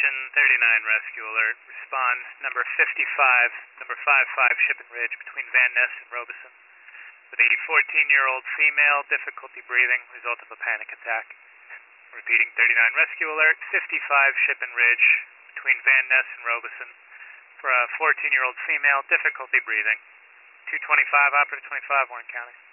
39 rescue alert. Respond number 55, number 55 Shippen Ridge between Van Ness and Robeson. With a 14-year-old female, difficulty breathing, result of a panic attack. Repeating 39 rescue alert, 55 Shippen Ridge between Van Ness and Robeson. For a 14-year-old female, difficulty breathing. 225, operator 25, Warren County.